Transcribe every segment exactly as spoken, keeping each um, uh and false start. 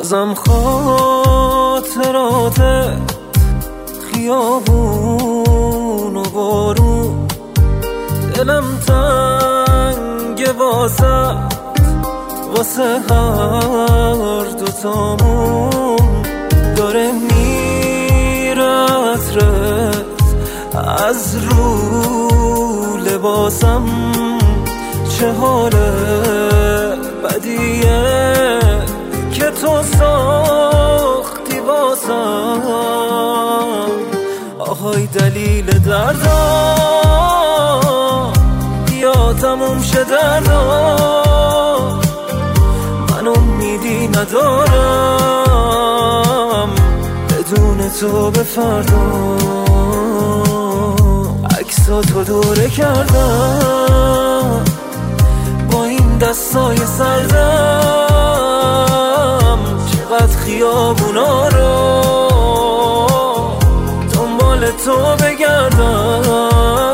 بازم خاطرات خیابون و بارون، دلم تنگ واسه واسه هر دوتامون. داره میره عطرت از رو لباسم، چه حال بدیه که تو ساختی واسم. آهای دلیل دردم بیا تموم شه دردم، من امیدی ندارم بدون تو به فردا. عکساتو دوره کردم با این دستای سردم، چقدر خیابونا رو دنبال تو بگردم.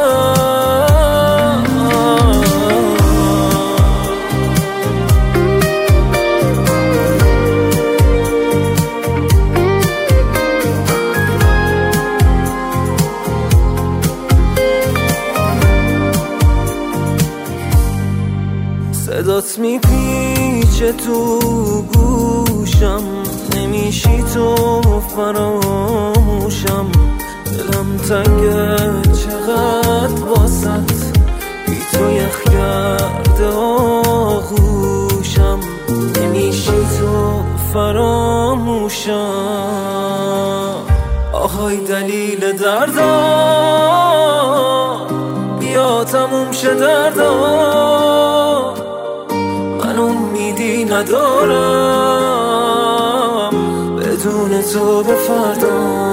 صدات میپیچه تو گوشم، نمیشی تو فراموشم. دلم تنگه چقدر واسط، بی تو یخ کرده آغوشم. نمیشی تو فراموشم. آهای دلیل دردم بیا تموم شه دردم، من امیدی ندارم بدون تو به فردا.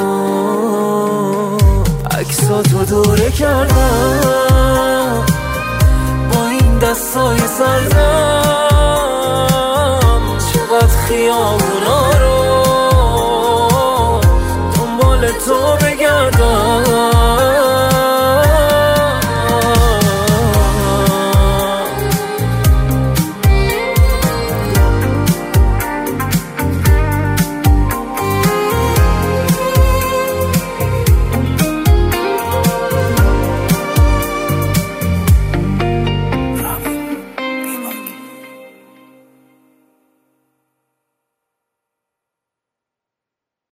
عکساتو دوره کردم با این دستای سردم،